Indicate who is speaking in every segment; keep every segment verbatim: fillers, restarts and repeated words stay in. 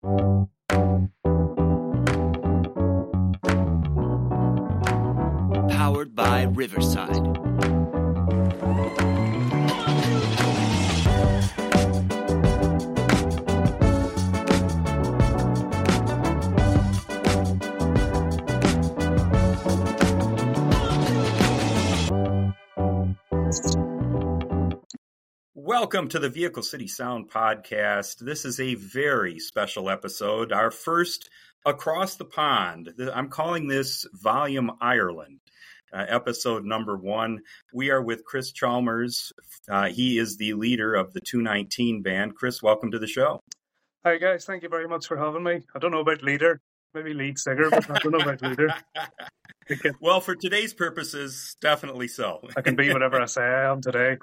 Speaker 1: Powered by Riverside.
Speaker 2: Welcome to the Vehicle City Sound Podcast. This is a very special episode, our first across the pond. I'm calling this Volume Ireland, uh, episode number one. We are with Chris Chalmers. Uh, he is the leader of the two nineteen band. Chris, welcome to the show.
Speaker 3: Hi, guys. Thank you very much for having me. I don't know about leader, maybe lead singer, but I don't know about leader.
Speaker 2: Well, for today's purposes, definitely so.
Speaker 3: I can be whatever I say I am today.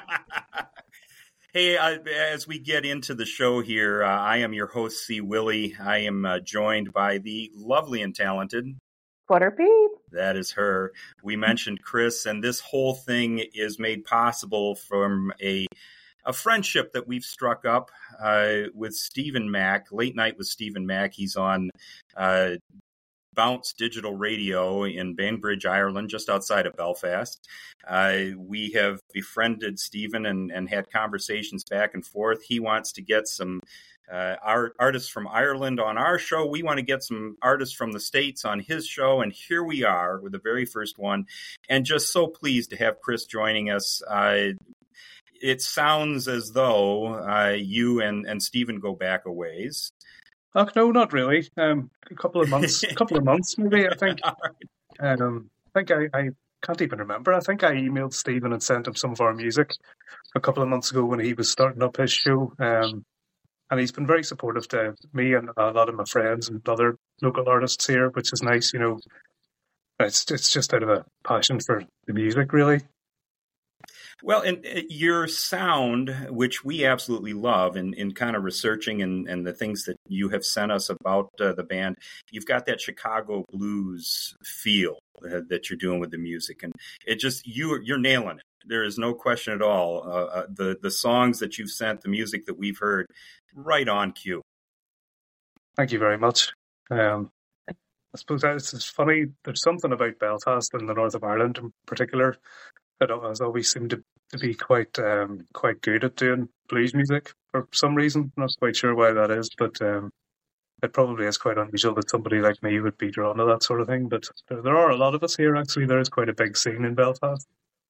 Speaker 2: Hey, uh, as we get into the show here, uh, I am your host, C. Willie. I am uh, joined by the lovely and talented
Speaker 4: Quarter Pete.
Speaker 2: That is her. We mentioned Chris, and this whole thing is made possible from a a friendship that we've struck up uh, with Stephen Mack. Late Night with Stephen Mack. He's on uh, Bounce Digital Radio in Bainbridge, Ireland, just outside of Belfast. Uh, we have befriended Stephen and, and had conversations back and forth. He wants to get some uh, art, artists from Ireland on our show. We want to get some artists from the States on his show. And here we are with the very first one. And just so pleased to have Chris joining us. Uh, it sounds as though uh, you and, and Stephen go back a ways.
Speaker 3: Oh, no, not really. Um, a couple of months, a couple of months, maybe. I think. Um, I think I, I can't even remember. I think I emailed Stephen and sent him some of our music a couple of months ago when he was starting up his show. Um, and he's been very supportive to me and a lot of my friends and other local artists here, which is nice. You know, it's it's just out of a passion for the music, really.
Speaker 2: Well, and your sound, which we absolutely love, in, in kind of researching and, and the things that you have sent us about uh, the band, you've got that Chicago blues feel uh, that you're doing with the music, and it just you you're nailing it. There is no question at all. Uh, uh, the the songs that you've sent, the music that we've heard, right on cue.
Speaker 3: Thank you very much. Um, I suppose it's, it's funny. There's something about Belfast and the north of Ireland in particular that has always seemed to, to be quite um, quite good at doing blues music for some reason. I'm not quite sure why that is, but um, it probably is quite unusual that somebody like me would be drawn to that sort of thing. But there, there are a lot of us here, actually. There is quite a big scene in Belfast.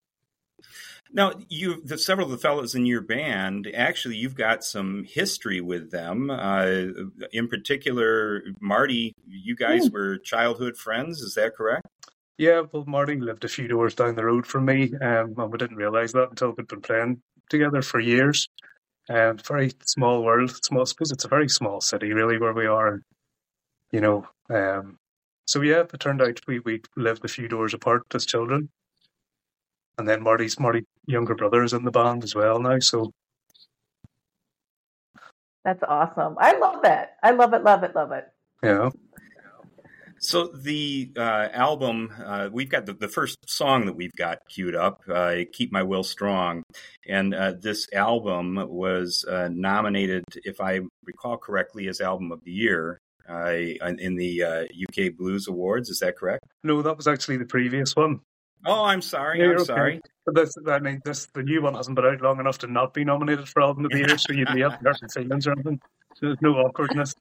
Speaker 2: Now, you, the, several of the fellows in your band, actually, you've got some history with them. Uh, in particular, Marty, you guys mm. were childhood friends. Is that correct?
Speaker 3: Yeah, well, Marty lived a few doors down the road from me, um, and we didn't realise that until we'd been playing together for years. Um, very small world. Small, I suppose it's a very small city, really, where we are. You know, um, so yeah, it turned out we, we lived a few doors apart as children. And then Marty's Marty's younger brother is in the band as well now, so.
Speaker 4: That's awesome. I love that. I love it, love it, love it.
Speaker 3: Yeah.
Speaker 2: So the uh, album, uh, we've got the, the first song that we've got queued up, uh, Keep My Will Strong. And uh, this album was uh, nominated, if I recall correctly, as Album of the Year uh, in the uh, U K Blues Awards. Is that correct?
Speaker 3: No, that was actually the previous one.
Speaker 2: Oh, I'm sorry.
Speaker 3: Yeah,
Speaker 2: I'm
Speaker 3: okay.
Speaker 2: sorry.
Speaker 3: But this, I mean, this the new one hasn't been out long enough to not be nominated for Album of the Year, so you'd be up there for feelings or anything. So there's no awkwardness.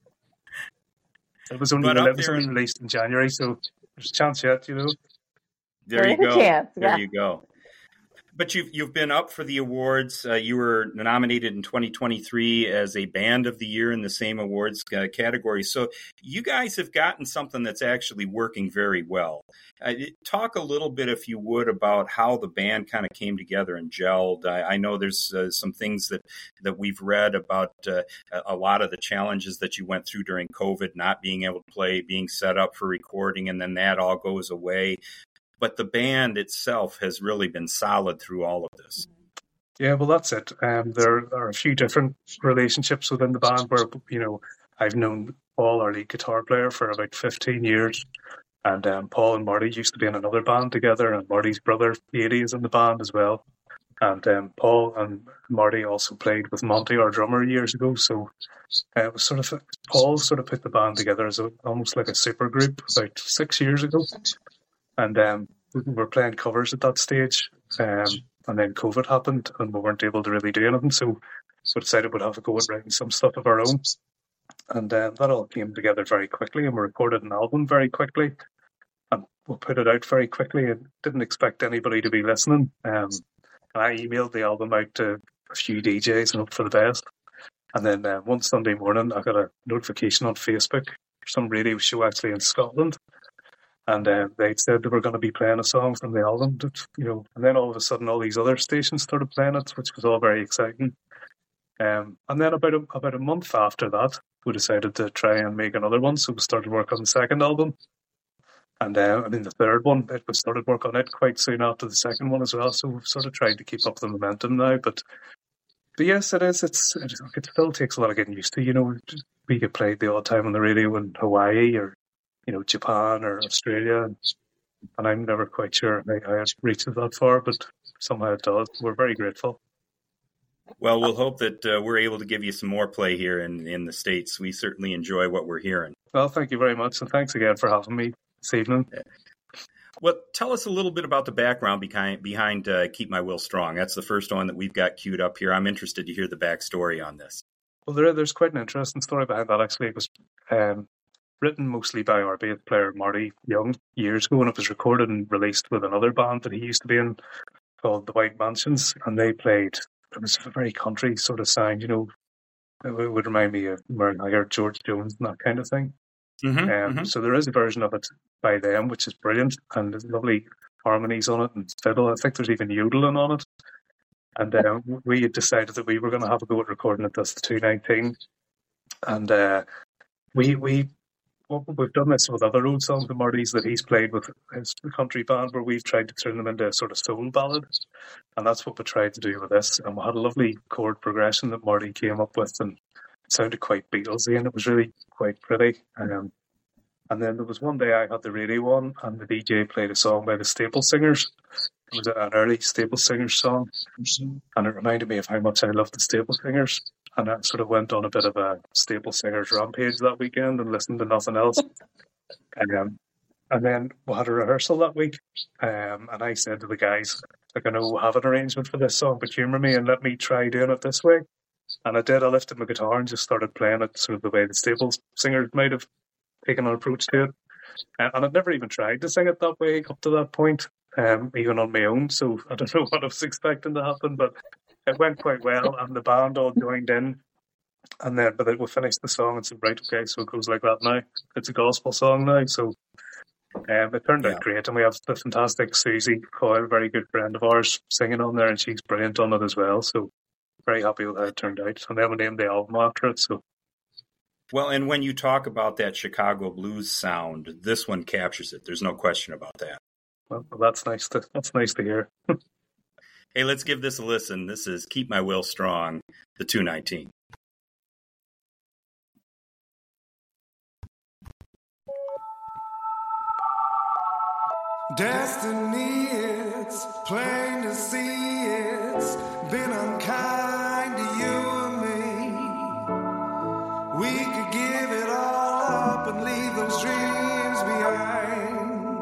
Speaker 3: It was only, it was only released in January, so there's a chance yet, you know.
Speaker 2: There you go.
Speaker 4: Chance, yeah.
Speaker 2: There you go. But you've you've been up for the awards. Uh, you were nominated in twenty twenty-three as a Band of the Year in the same awards uh, category. So you guys have gotten something that's actually working very well. Uh, talk a little bit, if you would, about how the band kind of came together and gelled. I, I know there's uh, some things that, that we've read about uh, a lot of the challenges that you went through during COVID, not being able to play, being set up for recording, and then that all goes away. But the band itself has really been solid through all of this.
Speaker 3: Yeah, well, that's it. Um, there are a few different relationships within the band where, you know, I've known Paul, our lead guitar player, for about fifteen years. And um, Paul and Marty used to be in another band together, and Marty's brother, Eddie, is in the band as well. And um, Paul and Marty also played with Monty, our drummer, years ago. So uh, it was sort of Paul sort of put the band together as a, almost like a super group about six years ago. And um, we were playing covers at that stage. Um, and then COVID happened and we weren't able to really do anything. So we decided we'd have to go and write some stuff of our own. And uh, that all came together very quickly, and we recorded an album very quickly. And we put it out very quickly and didn't expect anybody to be listening. Um, I emailed the album out to a few D Js and hope for the best. And then uh, one Sunday morning, I got a notification on Facebook for some radio show actually in Scotland. And uh, they said they were going to be playing a song from the album. That, you know, and then all of a sudden, all these other stations started playing it, which was all very exciting. Um, and then about a, about a month after that, we decided to try and make another one. So we started work on the second album. And uh, I mean, the third one, it, we started work on it quite soon after the second one as well. So we've sort of tried to keep up the momentum now. But but yes, it is. It's it, it still takes a lot of getting used to. You know, we get played the odd time on the radio in Hawaii or, you know, Japan or Australia. And I'm never quite sure how it reaches that far, but somehow it does. We're very grateful.
Speaker 2: Well, we'll hope that uh, we're able to give you some more play here in, in the States. We certainly enjoy what we're hearing.
Speaker 3: Well, thank you very much. And thanks again for having me this evening.
Speaker 2: Well, tell us a little bit about the background behind, behind uh, Keep My Will Strong. That's the first one that we've got queued up here. I'm interested to hear the backstory on this.
Speaker 3: Well, there, there's quite an interesting story behind that, actually. It was um, written mostly by our bass player, Marty Young, years ago, and it was recorded and released with another band that he used to be in called The White Mansions, and they played, it was a very country sort of sound, you know, it would remind me of Merle Haggard, George Jones, and that kind of thing.
Speaker 2: Mm-hmm,
Speaker 3: um,
Speaker 2: mm-hmm.
Speaker 3: So there is a version of it by them, which is brilliant, and there's lovely harmonies on it and fiddle. I think there's even yodeling on it. And uh, we had decided that we were going to have a go at recording it this two nineteen. And uh, we we well, we've done this with other old songs of Marty's that he's played with his country band, where we've tried to turn them into a sort of soul ballad. And that's what we tried to do with this. And we had a lovely chord progression that Marty came up with, and it sounded quite Beatlesy, and it was really quite pretty. Um, and then there was one day I had the radio on, and the D J played a song by the Staple Singers. It was an early Staple Singers song, and it reminded me of how much I loved the Staple Singers. And I sort of went on a bit of a Staple Singers rampage that weekend and listened to nothing else. And, um, and then we had a rehearsal that week, um, and I said to the guys, like, I know we have an arrangement for this song, but humour me and let me try doing it this way. And I did. I lifted my guitar and just started playing it sort of the way the Staple Singers might have taken an approach to it. And, and I'd never even tried to sing it that way up to that point. Um, even on my own, so I don't know what I was expecting to happen, but it went quite well, and the band all joined in, and then but then we finished the song and said, right, okay, so it goes like that now. It's a gospel song now, so um, it turned out
Speaker 2: Yeah.
Speaker 3: great, and we have the fantastic Susie Coyle, a very good friend of ours, singing on there, and she's brilliant on it as well, so very happy with how it turned out, and then we named the album after it, so.
Speaker 2: Well, and when you talk about that Chicago blues sound, this one captures it. There's no question about that.
Speaker 3: Well, that's nice to that's nice to hear.
Speaker 2: Hey, let's give this a listen. This is Keep My Will Strong, the two nineteen.
Speaker 5: Destiny, it's plain to see it's been unkind to you and me. We could give it all up and leave those dreams behind.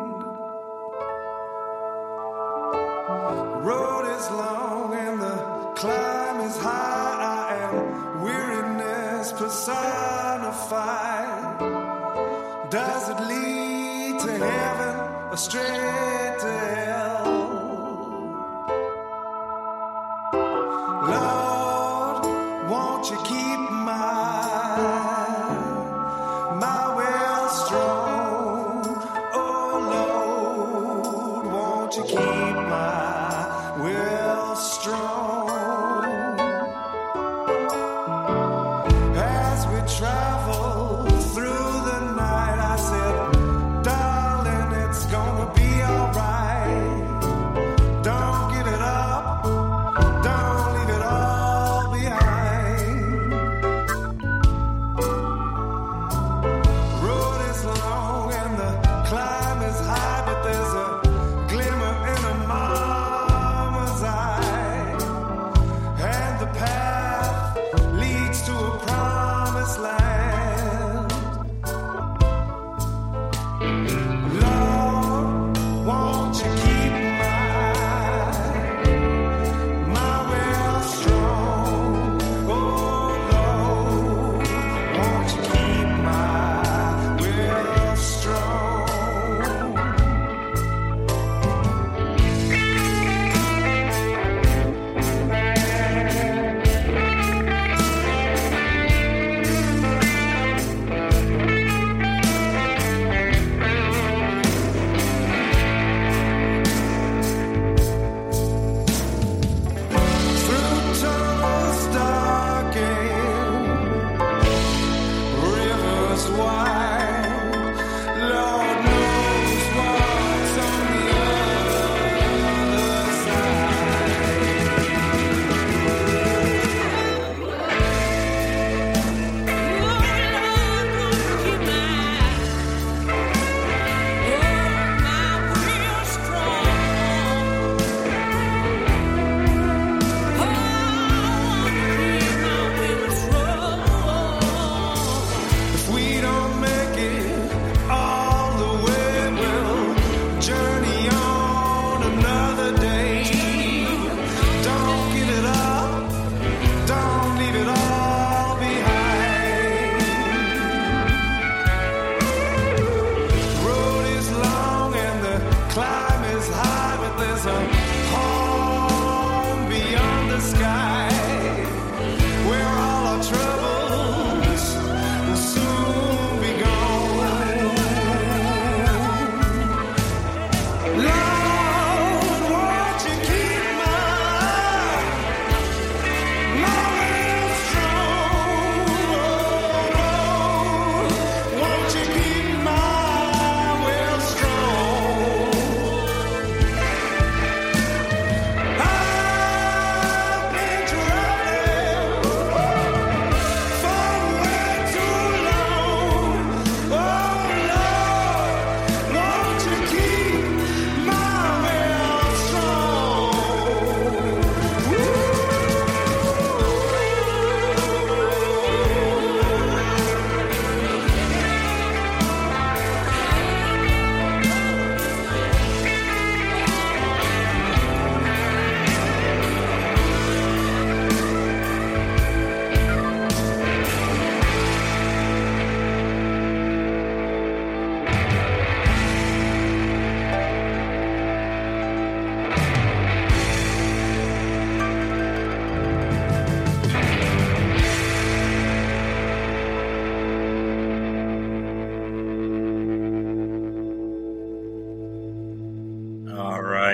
Speaker 5: Road is long and the climb is high. I am weariness personified. Does it lead to heaven or straight to hell? Lord, won't you keep my my will strong? Oh Lord, won't you keep my will strong? As we travel through the night, I said, darling, it's gonna be alright.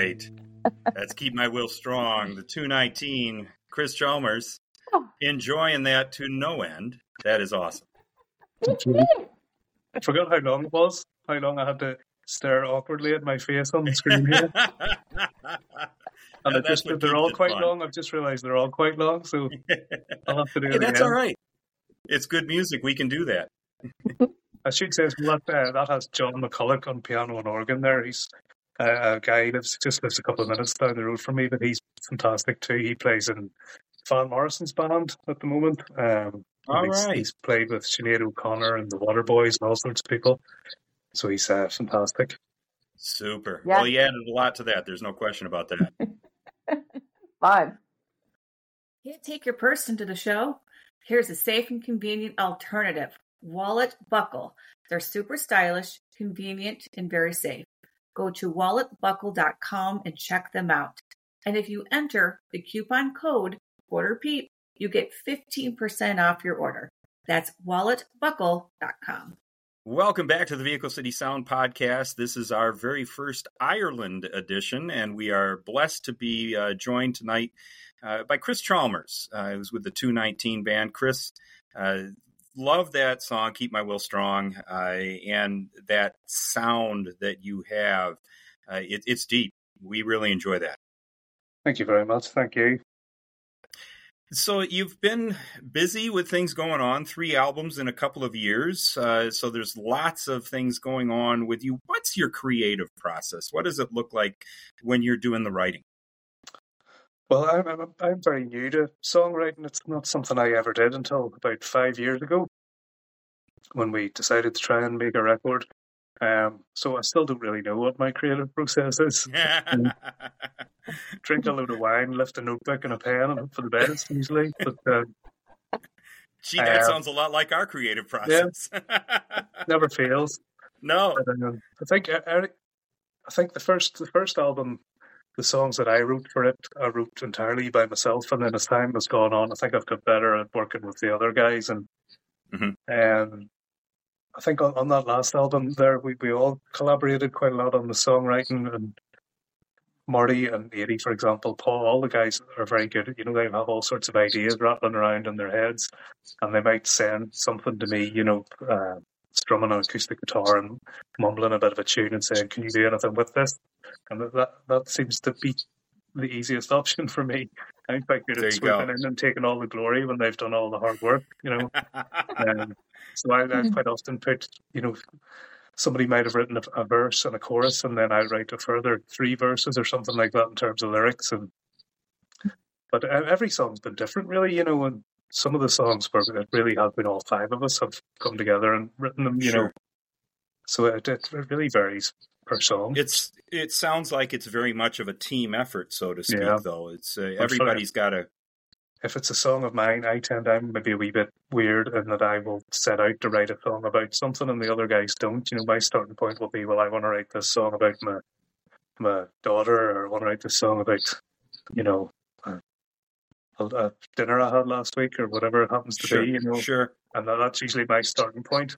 Speaker 2: right. That's Keep My Will Strong. The two nineteen, Chris Chalmers, enjoying that to no end. That is awesome.
Speaker 3: I forgot how long it was, how long I had to stare awkwardly at my face on the screen here. And
Speaker 2: Yeah,
Speaker 3: I just, they're all quite fun. long. I've just realized they're all quite long, so I'll have to do
Speaker 2: hey,
Speaker 3: it
Speaker 2: that's
Speaker 3: again.
Speaker 2: all right. It's good music. We can do that.
Speaker 3: I should say well, that, uh, that has John McCulloch on piano and organ there. He's uh, a guy who lives, just lives a couple of minutes down the road from me, but he's fantastic too. He plays in Van Morrison's band at the moment. Um,
Speaker 2: all
Speaker 3: he's,
Speaker 2: right.
Speaker 3: He's played with Sinead O'Connor and the Waterboys and all sorts of people. So he's uh, fantastic.
Speaker 2: Super.
Speaker 4: Yeah.
Speaker 2: Well, he added a lot to that. There's no question about that.
Speaker 4: Fun.
Speaker 6: Can't take your purse into the show? Here's a safe and convenient alternative. Wallet Buckle. They're super stylish, convenient, and very safe. Go to wallet buckle dot com and check them out. And if you enter the coupon code OrderPeep, you get fifteen percent off your order. That's wallet buckle dot com.
Speaker 2: Welcome back to the Vehicle City Sound Podcast. This is our very first Ireland edition, and we are blessed to be uh, joined tonight uh, by Chris Chalmers, uh, who's with the two nineteen band. Chris, uh, love that song, Keep My Will Strong, uh, and that sound that you have. Uh, it, it's deep. We really enjoy that.
Speaker 3: Thank you very much. Thank you.
Speaker 2: So you've been busy with things going on, three albums in a couple of years. Uh, so there's lots of things going on with you. What's your creative process? What does it look like when you're doing the writing?
Speaker 3: Well, I'm, I'm, I'm very new to songwriting. It's not something I ever did until about five years ago when we decided to try and make a record. Um, so I still don't really know what my creative process is. um, drink a load of wine, lift a notebook and a pen, and hope for the best usually. But uh,
Speaker 2: gee, that
Speaker 3: um,
Speaker 2: sounds a lot like our creative process.
Speaker 3: Yeah, never fails.
Speaker 2: No,
Speaker 3: but, um, I think Eric. I think the first the first album, the songs that I wrote for it, I wrote entirely by myself, and then as time has gone on, I think I've got better at working with the other guys, and
Speaker 2: mm-hmm.
Speaker 3: um. I think on, on that last album there, we, we all collaborated quite a lot on the songwriting, and Marty and Eddie, for example, Paul, all the guys are very good. You know, they have all sorts of ideas rattling around in their heads, and they might send something to me, you know, uh, strumming an acoustic guitar and mumbling a bit of a tune and saying, can you do anything with this? And that that seems to be the easiest option for me. I'm quite good at swooping in and taking all the glory when they've done all the hard work, you know. um, So I, I quite often put, you know, somebody might have written a, a verse and a chorus, and then I write a further three verses or something like that in terms of lyrics. And but every song's been different, really, you know. And some of the songs where it really has been all five of us have come together and written them, you sure. know. So it, it really varies per song.
Speaker 2: It's it sounds like it's very much of a team effort, so to speak.
Speaker 3: Yeah.
Speaker 2: Though it's uh, everybody's got to.
Speaker 3: If it's a song of mine, I tend to, I'm maybe a wee bit weird in that I will set out to write a song about something and the other guys don't. You know, my starting point will be, well, I want to write this song about my my daughter, or I want to write this song about, you know, a, a dinner I had last week, or whatever it happens to
Speaker 2: sure,
Speaker 3: be, you know.
Speaker 2: Sure.
Speaker 3: And that's usually my starting point.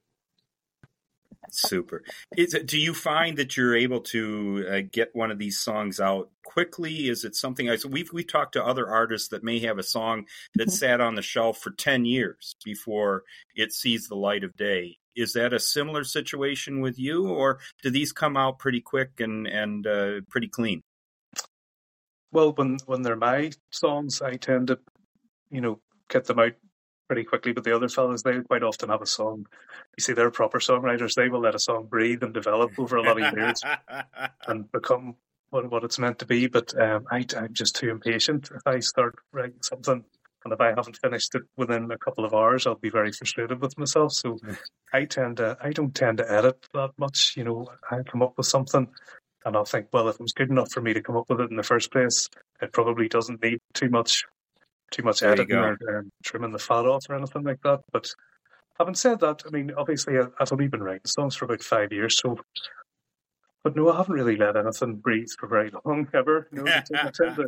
Speaker 2: Super. Is it, do you find that you're able to uh, get one of these songs out quickly? Is it something I, so we've we talked to other artists that may have a song that mm-hmm. sat on the shelf for ten years before it sees the light of day. Is that a similar situation with you, or do these come out pretty quick and and uh, pretty clean?
Speaker 3: Well, when when they're my songs, I tend to, you know, get them out pretty quickly, but the other fellas, they quite often have a song. You see, they're proper songwriters. They will let a song breathe and develop over a lot of years and become what, what it's meant to be. But um, I, I'm just too impatient. If I start writing something and if I haven't finished it within a couple of hours, I'll be very frustrated with myself. So I tend to, I don't tend to edit that much. You know, I come up with something and I'll think, well, if it was good enough for me to come up with it in the first place, it probably doesn't need too much too much
Speaker 2: there
Speaker 3: editing or um, trimming the fat off or anything like that. But having said that, I mean, obviously I've only been writing songs for about five years, so but no, I haven't really let anything breathe for very long ever. No, I tend to,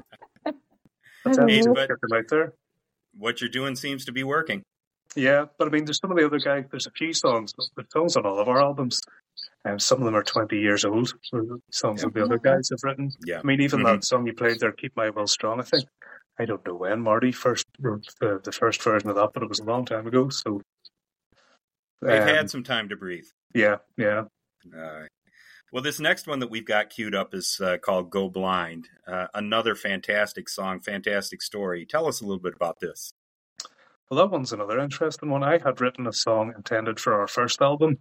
Speaker 3: I tend
Speaker 2: hey,
Speaker 3: to
Speaker 2: but
Speaker 3: get them out there.
Speaker 2: What you're doing seems to be working.
Speaker 3: Yeah, but I mean, there's some of the other guys. There's a few songs, there's songs on all of our albums Um, some of them are twenty years old, songs
Speaker 2: Yeah.
Speaker 3: that the other guys have written.
Speaker 2: Yeah.
Speaker 3: I mean, even
Speaker 2: Mhm.
Speaker 3: that song you played there, Keep My Will Strong, I think, I don't know when Marty first wrote the, the first version of that, but it was a long time ago, so...
Speaker 2: They've
Speaker 3: um,
Speaker 2: had some time to breathe.
Speaker 3: Yeah, yeah.
Speaker 2: Uh, well, this next one that we've got queued up is uh, called Go Blind. Uh, another fantastic song, fantastic story. Tell us a little bit about this.
Speaker 3: Well, that one's another interesting one. I had written a song intended for our first album,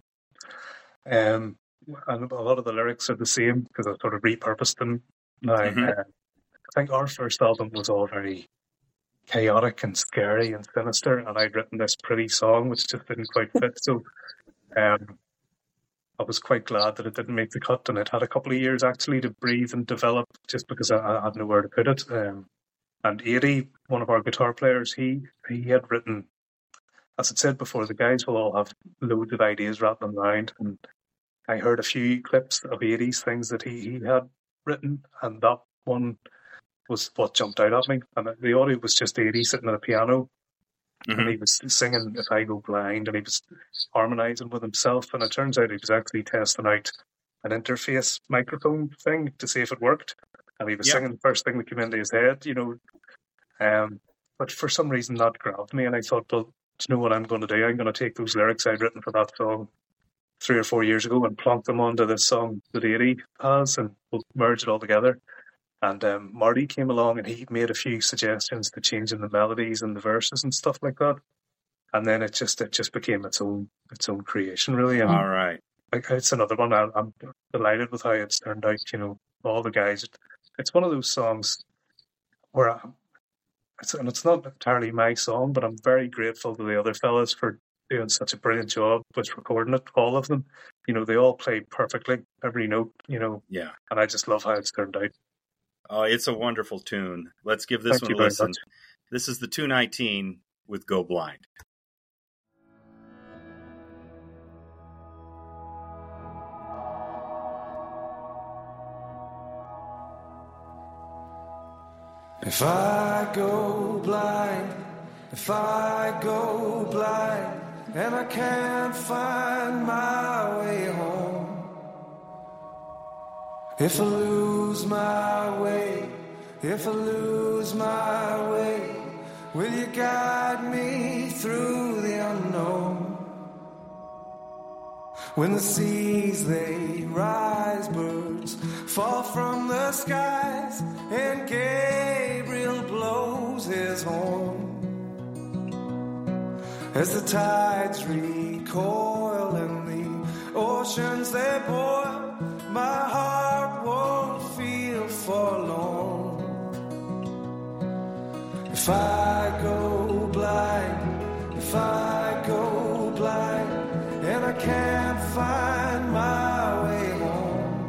Speaker 3: um, and a lot of the lyrics are the same because I sort of repurposed them. Now,
Speaker 2: Mhm.
Speaker 3: uh, I think our first album was all very chaotic and scary and sinister, and I'd written this pretty song which just didn't quite fit. So um, I was quite glad that it didn't make the cut, and it had a couple of years actually to breathe and develop just because I, I had nowhere to put it. Um, and Eddie, one of our guitar players, he he had written, as I said before, the guys will all have loads of ideas rattling around, and I heard a few clips of Eddie's things that he, he had written, and that one was what jumped out at me. And the audio was just Eddie sitting at a piano,
Speaker 2: Mhm.
Speaker 3: and he was singing If I Go Blind, and he was harmonising with himself, and it turns out he was actually testing out an interface microphone thing to see if it worked, and he was
Speaker 2: Yeah.
Speaker 3: singing the first thing that came into his head, you know. Um, but for some reason that grabbed me, and I thought, well, do you know what I'm going to do? I'm going to take those lyrics I'd written for that song three or four years ago and plonk them onto this song that Eddie has, and we'll merge it all together. And um, Marty came along and he made a few suggestions to changing the melodies and the verses and stuff like that. And then it just it just became its own its own creation, really. And
Speaker 2: All right.
Speaker 3: like, it's another one. I, I'm delighted with how it's turned out. You know, all the guys. It's one of those songs where I, it's and it's not entirely my song, but I'm very grateful to the other fellas for doing such a brilliant job with recording it. All of them, you know, they all played perfectly, every note. You know,
Speaker 2: Yeah.
Speaker 3: and I just love how it's turned out.
Speaker 2: Oh, it's a wonderful tune. Let's give this
Speaker 3: Thank
Speaker 2: one
Speaker 3: you
Speaker 2: a
Speaker 3: very
Speaker 2: listen.
Speaker 3: much.
Speaker 2: This is the two nineteen with Go Blind.
Speaker 5: If I go blind, if I go blind, and I can't find my way home, if I lose my way, if I lose my way, will you guide me through the unknown? When the seas they rise, birds fall from the skies, and Gabriel blows his horn. As the tides recoil and the oceans they boil, my heart won't feel forlorn. If I go blind, if I go blind, and I can't find my way home,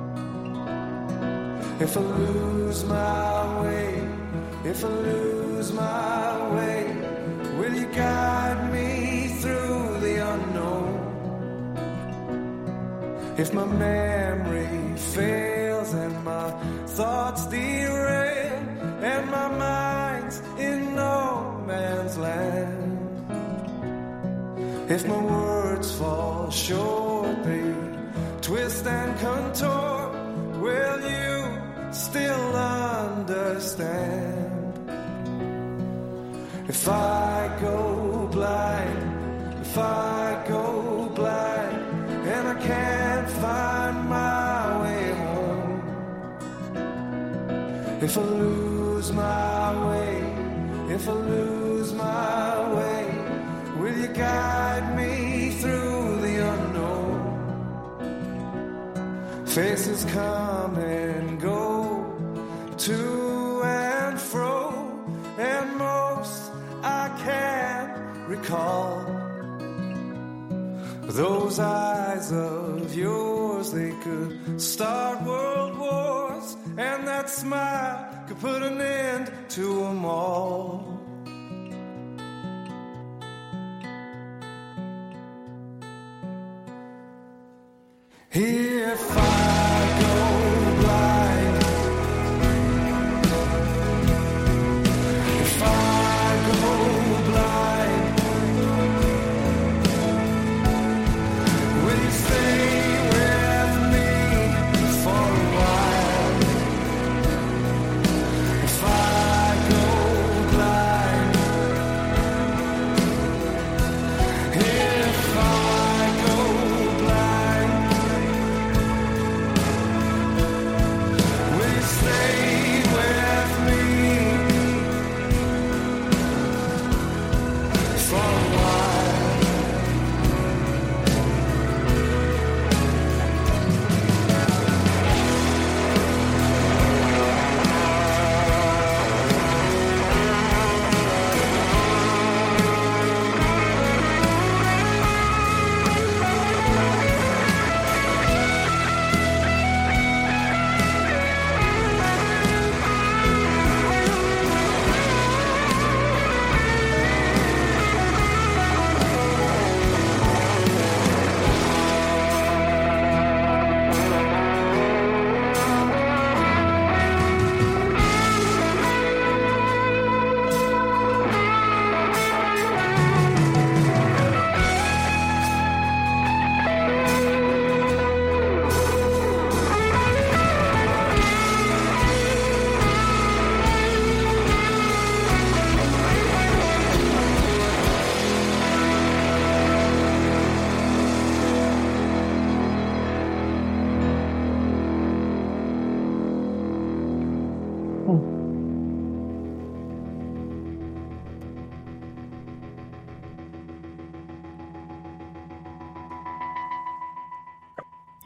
Speaker 5: if I lose my way, if I lose my way, will you guide me through the unknown? If my memory fails and my thoughts derail and my mind's in no man's land, if my words fall short, they twist and contort, will you still understand? If I go blind, if I go blind, and I can't find my way home, if I lose my way, if I lose my way, will you guide me through the unknown? Faces come and go, to and fro, and most I can't recall. Those eyes of yours, they could start world wars, and that smile could put an end to them all. If I go blind, if I go blind, will you stay with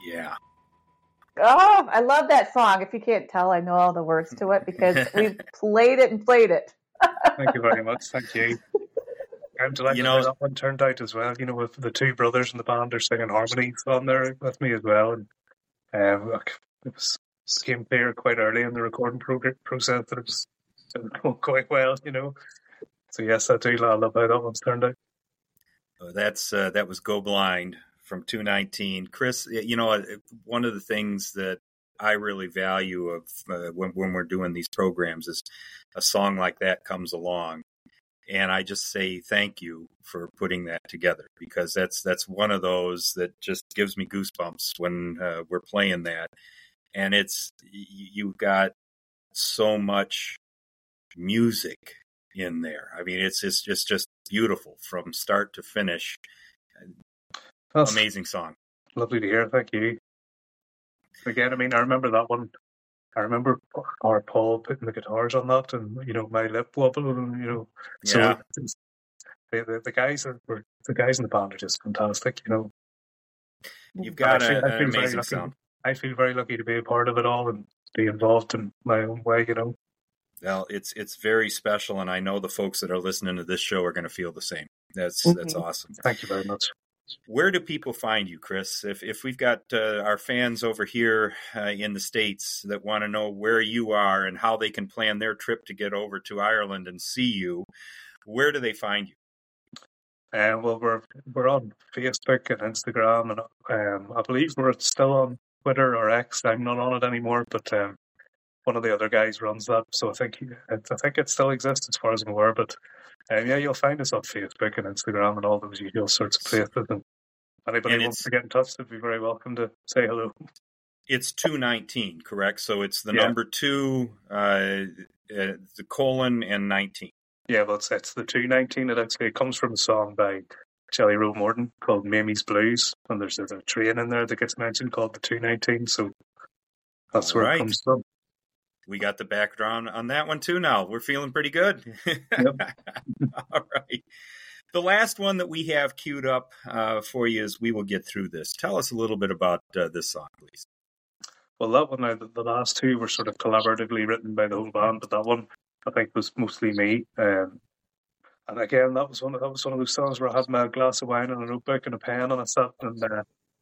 Speaker 2: Yeah.
Speaker 4: Oh, I love that song. If you can't tell, I know all the words to it because we played it and played it.
Speaker 3: Thank you very much. Thank you. I'm delighted
Speaker 2: You know-
Speaker 3: how that one turned out as well. You know, with the two brothers in the band are singing harmonies on there with me as well. And um, look, it was came clear quite early in the recording prog- process that it was, it was going quite well, you know. So yes, I do love how that one's turned out.
Speaker 2: Uh, That's uh, that was Go Blind from two nineteen. Chris, you know, uh, one of the things that I really value of uh, when when we're doing these programs is a song like that comes along, and I just say thank you for putting that together, because that's that's one of those that just gives me goosebumps when uh, we're playing that, and it's y- you've got so much music in there. I mean, it's just it's just beautiful from start to finish.
Speaker 3: That's
Speaker 2: Amazing song.
Speaker 3: lovely to hear. Thank you. Again, I mean, I remember that one. I remember our Paul putting the guitars on that, and you know, my lip wobble, and you know, so
Speaker 2: Yeah.
Speaker 3: it's, the, the the guys that were the guys in the band are just fantastic. You know,
Speaker 2: You've got
Speaker 3: I feel-
Speaker 2: a,
Speaker 3: I
Speaker 2: an
Speaker 3: feel very
Speaker 2: amazing
Speaker 3: lucky.
Speaker 2: sound.
Speaker 3: I feel very lucky to be a part of it all and be involved in my own way. You know,
Speaker 2: Well, it's it's very special, and I know the folks that are listening to this show are going to feel the same. That's
Speaker 3: Mhm.
Speaker 2: that's awesome.
Speaker 3: thank you very much.
Speaker 2: Where do people find you, Chris? If if we've got uh, our fans over here uh, in the States that want to know where you are and how they can plan their trip to get over to Ireland and see you, where do they find you?
Speaker 3: Uh, well, we're we're on Facebook and Instagram, and um, I believe we're still on Twitter or X. I'm not on it anymore, but um, one of the other guys runs that, so I think he, I think it still exists as far as I'm aware. But um, yeah, you'll find us on Facebook and Instagram and all those usual sorts of places. And anybody
Speaker 2: And
Speaker 3: wants
Speaker 2: it's-
Speaker 3: to get in touch, they'd be very welcome to say hello.
Speaker 2: It's two nineteen, correct? So it's the
Speaker 3: Yeah.
Speaker 2: number two, uh, uh, the colon, and nineteen.
Speaker 3: Yeah, well, it's, it's the two nineteen. It actually comes from a song by Shelley Rowe Morton called Mamie's Blues, and there's, there's a train in there that gets mentioned called the two nineteen. So that's
Speaker 2: All
Speaker 3: where
Speaker 2: right.
Speaker 3: it comes from.
Speaker 2: We got the background on that one too now. We're feeling pretty good. All right. The last one that we have queued up uh, for you is We Will Get Through This. Tell us a little bit about uh, this song, please.
Speaker 3: Well, that one, uh, the, the last two were sort of collaboratively written by the whole band, but that one I think was mostly me. Um, and again, that was one of that was one of those songs where I had my glass of wine and a notebook and a pen, and I sat and uh,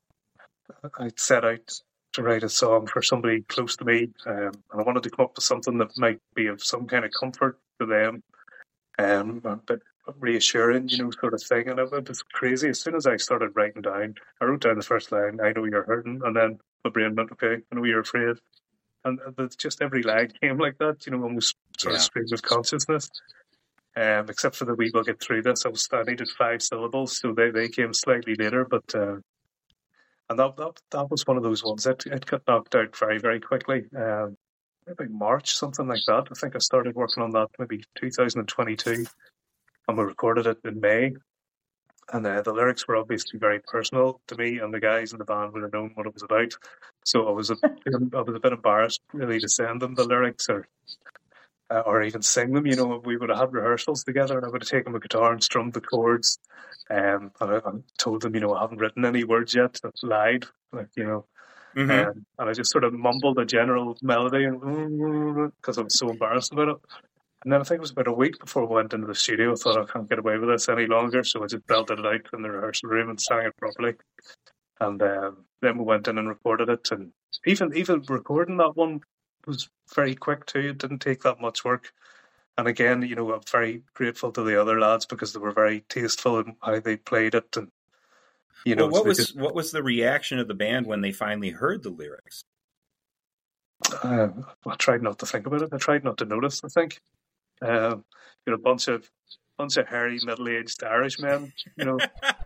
Speaker 3: I set out to write a song for somebody close to me, um, and I wanted to come up with something that might be of some kind of comfort to them, um, a bit reassuring, you know, sort of thing. And it, it was crazy. As soon as I started writing down, I wrote down the first line, "I know you're hurting," and then my brain went, "Okay, I know you're afraid." And it's just every line came like that, you know, almost sort
Speaker 2: Yeah.
Speaker 3: of streams of consciousness. Um, except for the "We Will Get Through This," I was I needed five syllables, so they, they came slightly later. But uh, and that, that that was one of those ones that it got knocked out very very quickly. Um, maybe March, something like that. I think I started working on that maybe two thousand twenty-two, and we recorded it in May. And uh, the lyrics were obviously very personal to me, and the guys in the band would have known what it was about. So I was a, I was a bit embarrassed really to send them the lyrics or uh, or even sing them. You know, we would have had rehearsals together, and I would have taken my guitar and strummed the chords. Um, and I, I told them, you know, I haven't written any words yet. I lied, like you know,
Speaker 2: Mhm.
Speaker 3: um, and I just sort of mumbled a general melody, and because I was so embarrassed about it. And then I think it was about a week before we went into the studio. I thought, I can't get away with this any longer, so I just belted it out in the rehearsal room and sang it properly. And um, then we went in and recorded it. And even even recording that one was very quick too. It didn't take that much work. And again, you know, I'm very grateful to the other lads because they were very tasteful in how they played it. And you know,
Speaker 2: Well, what
Speaker 3: so they
Speaker 2: was
Speaker 3: just,
Speaker 2: what was the reaction of the band when they finally heard the lyrics?
Speaker 3: uh, I tried not to think about it. I tried not to notice. I think, um, you know, a bunch of bunch of hairy middle-aged Irishmen, you know.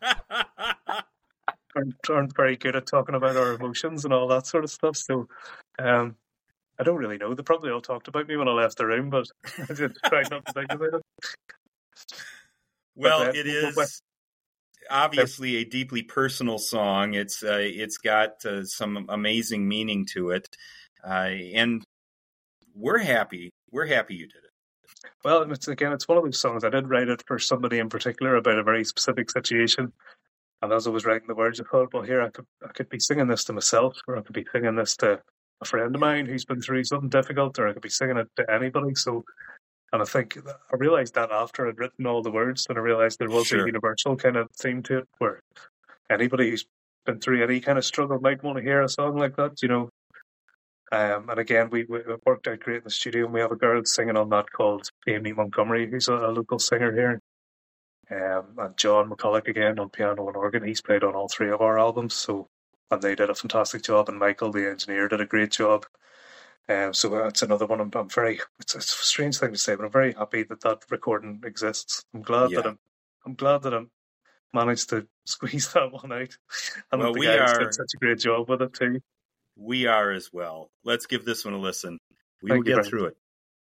Speaker 3: Aren't, aren't very good at talking about our emotions and all that sort of stuff. So um, I don't really know. They probably all talked about me when I left the room, but I just tried not to think about it.
Speaker 2: Well,
Speaker 3: But, uh,
Speaker 2: it
Speaker 3: w- w-
Speaker 2: is obviously a deeply personal song. It's uh, it's got uh, some amazing meaning to it, uh, and we're happy. We're happy you did it.
Speaker 3: Well, it's again, it's one of those songs. I did write it for somebody in particular about a very specific situation. And as I was writing the words, I thought, well, here I could I could be singing this to myself, or I could be singing this to a friend of mine who's been through something difficult, or I could be singing it to anybody. So, and I think I realised that after I'd written all the words, and I realised there was
Speaker 2: Sure.
Speaker 3: a universal kind of theme to it, where anybody who's been through any kind of struggle might want to hear a song like that, you know. Um, and again, we, we it worked out great in the studio, and we have a girl singing on that called Amy Montgomery, who's a, a local singer here. Um, and John McCulloch again on piano and organ. He's played on all three of our albums, so and they did a fantastic job. And Michael, the engineer, did a great job. Um, so that's another one. I'm, I'm very. It's, it's a strange thing to say, but I'm very happy that that recording exists. I'm glad
Speaker 2: Yeah.
Speaker 3: that I'm. I'm glad that I'm managed to squeeze that one out, and
Speaker 2: Well,
Speaker 3: that the
Speaker 2: we
Speaker 3: guys
Speaker 2: are-
Speaker 3: did such a great job with it too.
Speaker 2: We are as well. Let's give this one a listen. We
Speaker 3: Thank
Speaker 2: will
Speaker 3: you
Speaker 2: get
Speaker 3: very
Speaker 2: through it.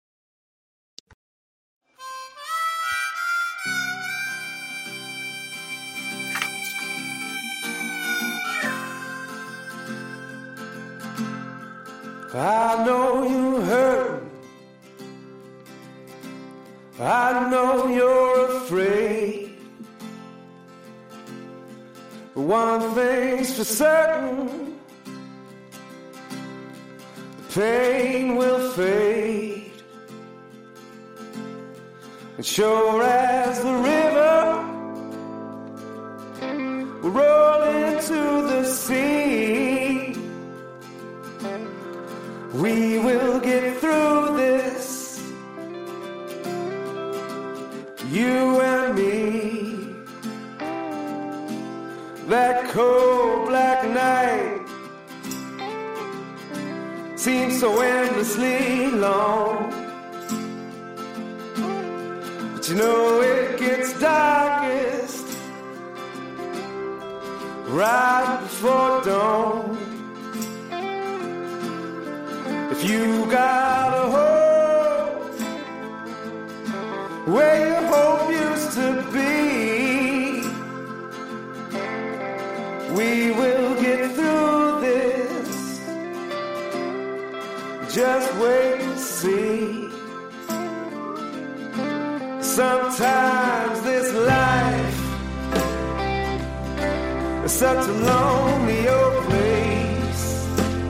Speaker 5: I know you hurt. I know you're afraid. But one thing's for certain, the pain will fade. And sure as the river will roll into the sea, we will get through this, you and me. That cold black night seems so endlessly long, but you know it gets darkest right before dawn. If you got a hope where your hope used to be, we will get through this. Just wait and see. Sometimes this life is such a lonely old place.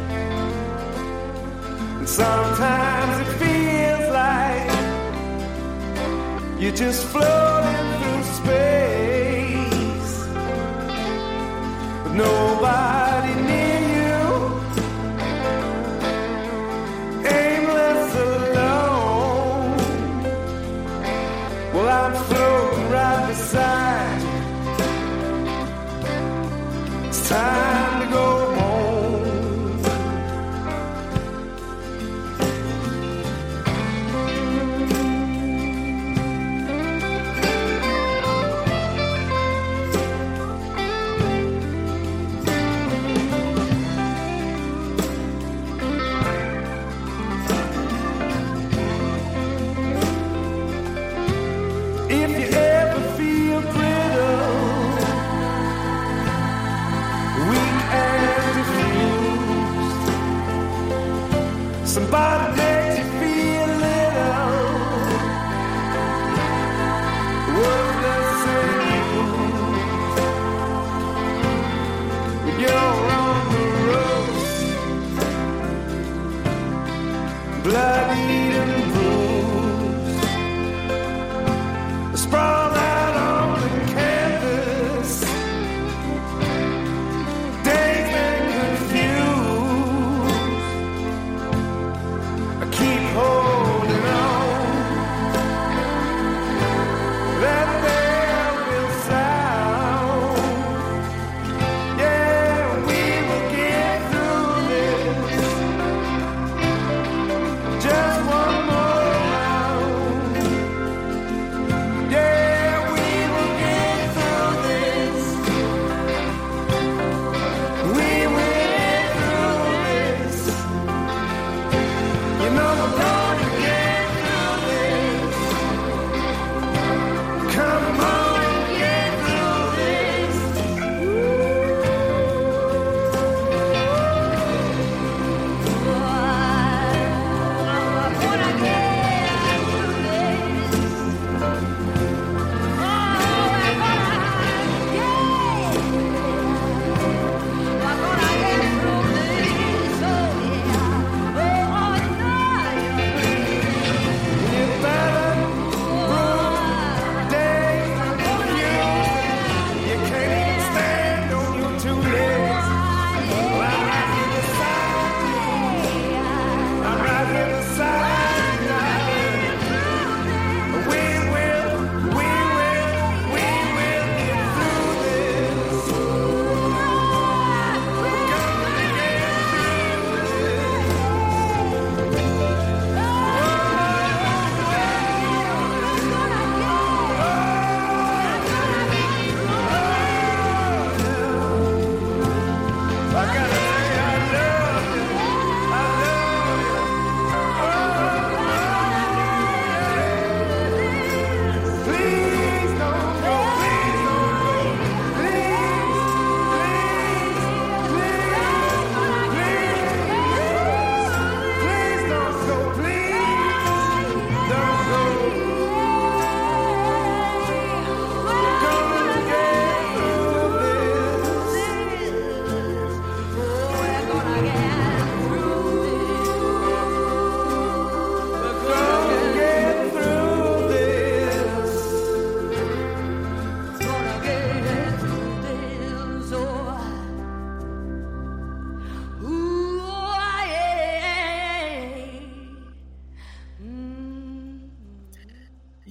Speaker 5: And sometimes it feels like you're just floating through space, but nobody near you, aimless alone. Well, I'm floating right beside you. It's time to go home.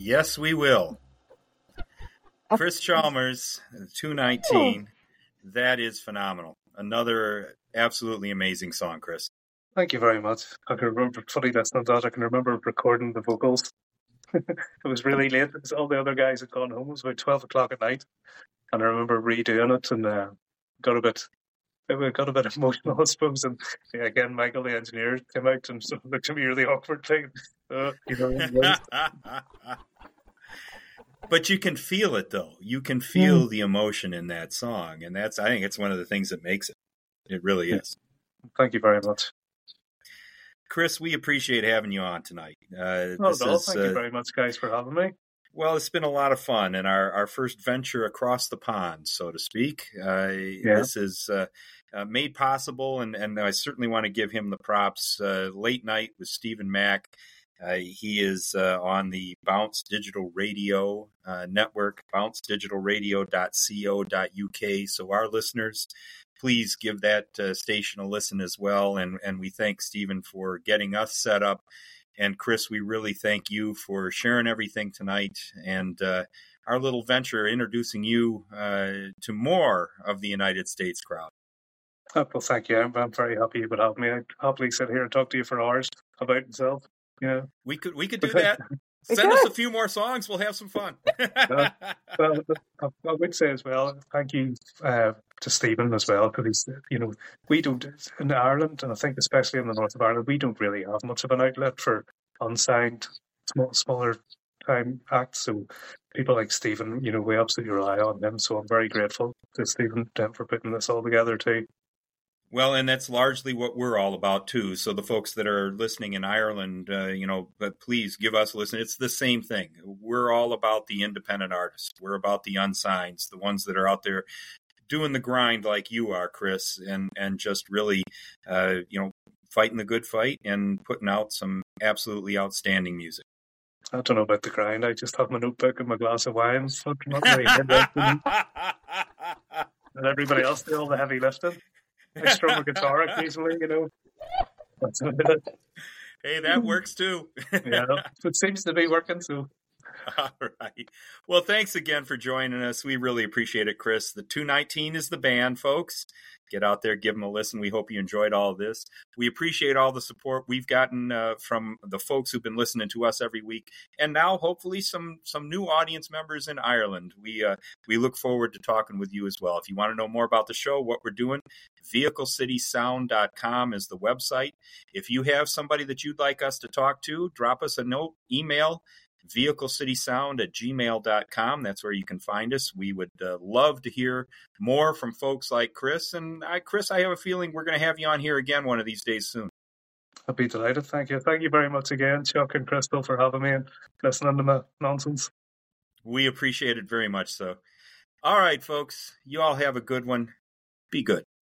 Speaker 2: Yes, we will. Chris Chalmers, two nineteen. That is phenomenal. Another absolutely amazing song, Chris.
Speaker 3: Thank you very much. I can remember, funny that's not that, I can remember recording the vocals. It was really late because all the other guys had gone home. It was about twelve o'clock at night. And I remember redoing it and uh, got a bit it got a bit emotional, I suppose. And yeah, again, Michael, the engineer, came out and sort of looked at me really awkward thing. Uh, you know,
Speaker 2: but you can feel it, though. You can feel mm. the emotion in that song. And that's, I think it's one of the things that makes it. It really is.
Speaker 3: Thank you very much.
Speaker 2: Chris, we appreciate having you on tonight. Uh,
Speaker 3: oh,
Speaker 2: this
Speaker 3: no,
Speaker 2: is,
Speaker 3: thank
Speaker 2: uh,
Speaker 3: you very much, guys, for having me.
Speaker 2: Well, it's been a lot of fun, and our, our first venture across the pond, so to speak. Uh,
Speaker 3: yeah.
Speaker 2: This is uh, uh, made possible, and, and I certainly want to give him the props. Uh, Late Night with Stephen Mack. Uh, he is uh, on the Bounce Digital Radio uh, network, bounce digital radio dot co dot u k. So our listeners, please give that uh, station a listen as well. And, and we thank Stephen for getting us set up. And Chris, we really thank you for sharing everything tonight and uh, our little venture introducing you uh, to more of the United States crowd.
Speaker 3: Oh, well, thank you. I'm, I'm very happy you would help me. I'd happily sit here and talk to you for hours about himself. Yeah,
Speaker 2: we could we could do that. Send us a few more songs. We'll have some fun.
Speaker 3: uh, well, I would say as well, thank you uh, to Stephen as well, because he's, you know, we don't, in Ireland, and I think especially in the north of Ireland, we don't really have much of an outlet for unsigned, small, smaller time acts. So people like Stephen, you know, we absolutely rely on him. So I'm very grateful to Stephen for putting this all together too.
Speaker 2: Well, and that's largely what we're all about, too. So the folks that are listening in Ireland, uh, you know, but please give us a listen. It's the same thing. We're all about the independent artists. We're about the unsigneds, the ones that are out there doing the grind like you are, Chris, and, and just really, uh, you know, fighting the good fight and putting out some absolutely outstanding music.
Speaker 3: I don't know about the grind. I just have my notebook and my glass of wine. So not really and everybody else do all the heavy lifting. I strum a guitar occasionally, you know. That's
Speaker 2: hey, that works too.
Speaker 3: Yeah, it seems to be working, so.
Speaker 2: All right. Well, thanks again for joining us. We really appreciate it, Chris. The two nineteen is the band, folks. Get out there, give them a listen. We hope you enjoyed all of this. We appreciate all the support we've gotten uh, from the folks who've been listening to us every week, and now hopefully some some new audience members in Ireland. We uh, we look forward to talking with you as well. If you want to know more about the show, what we're doing, vehicle city sound dot com is the website. If you have somebody that you'd like us to talk to, drop us a note, email, vehicle city sound at gmail dot com. That's where you can find us. We would uh, love to hear more from folks like Chris. And I, Chris, I have a feeling we're going to have you on here again one of these days soon.
Speaker 3: I'd be delighted. Thank you. Thank you very much again, Chuck and Crystal, for having me and listening to my nonsense.
Speaker 2: We appreciate it very much so. All right, folks, you all have a good one. Be good.